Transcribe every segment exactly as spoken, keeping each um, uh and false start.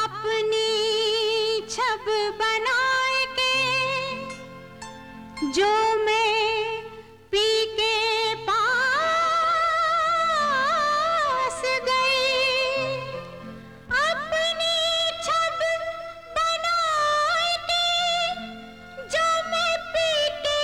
अपनी छब बनाए के जो मैं पी के पास गई, अपनी छब बनाए के जो मैं पी के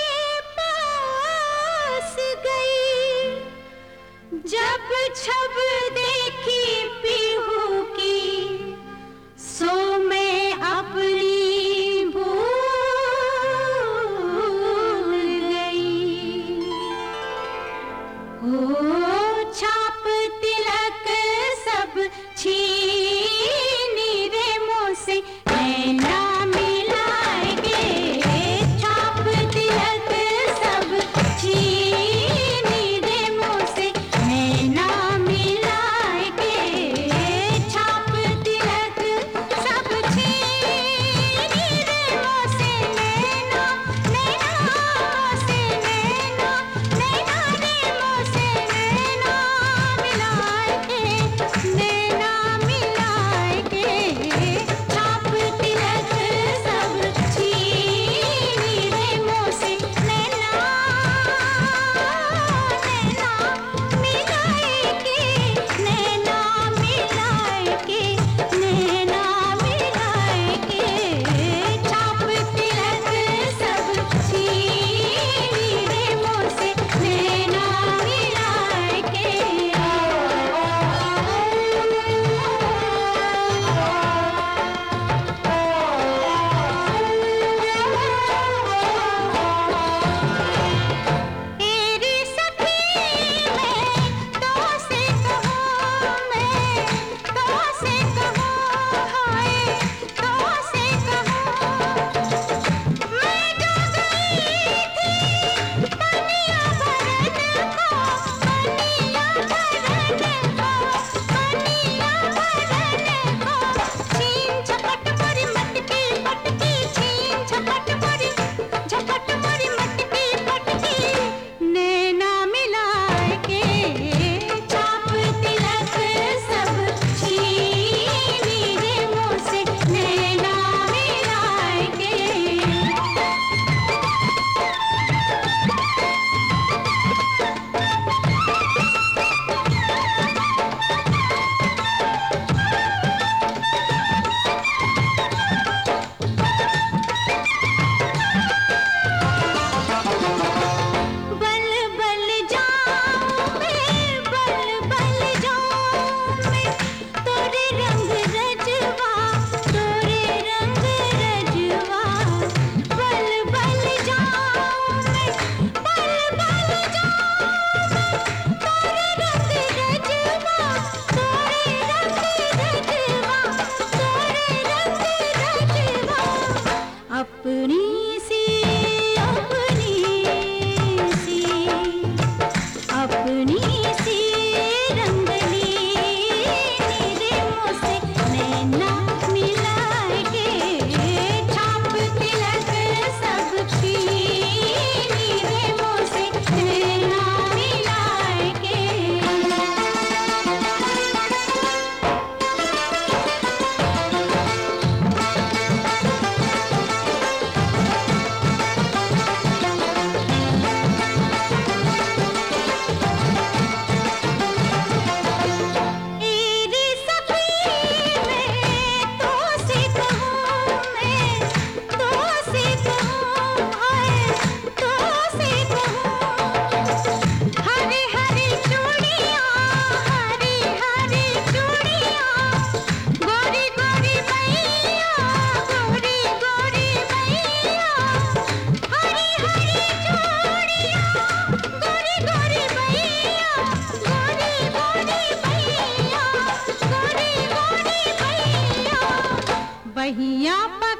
पास गई, जब छब देखी पीहू की सो मैं अपनी भूल गई। ओ छाप तिलक सब छीनी रे मुँह से नैना मिलाएंगे, छाप तिलक सब छीनी रे मुँह से नैना मिलाएंगे, छाप तिलक सब छीनी रे मुँह से नैना, नैना से नैना, नैना रे मुँह से नैना मिलाएंगे, नैना मिलाएंगे, छाप तिलक सब छीनी रे मुँह से नैना, नैना मिलाएंगे, नैना मिलाएंगे, नैना मिलाएंगे, छाप तिलक सब छीनी रे मुँह से नैना मिलाएंगे। तेरी सखी मैं तो से कहूँ, मैं तो से कहूँ, हाय तो से कहूँ, मैं जो गई थी पनिया भरन को, पनिया भरन को, पनिया भरन को, छीन झपट मोरी मटकी पटकी, छीन झपट मोरी झपट मोरी मटकी पटकी, नैना मिलाएंगे, छाप तिलक सब छीनी रे मुँह से नैना मिलाएंगे। बल बल जाऊं मैं, बल बल जाऊं मैं, तोरे रंग रजवा, तोरे रंग रजवा, बल बल जाऊं मैं, बल बल जाऊं मैं, तोरे रंग रजवा, तोरे रंग रजवा, तोरे रंग रजवा, अपनी सी अपनी सी अपनी सी रंगली रे मुँह से नैना मिलाएंगे, छाप तिलक सब छीनी रे मुँह से नैना मिलाएंगे। तेरी सखी मैं तो से कहूँ, मैं तो से कहूँ, हाय तो से कहूँ, हरी हरी चूड़ियाँ, हरी हरी चूड़ियाँ, गोरी गोरी मैया, गोरी गोरी मैया, हरी हरी चूड़ियाँ, गोरी गोरी मैया, गोरी गोरी मैया, गोरी गोरी मैया, बहिया पर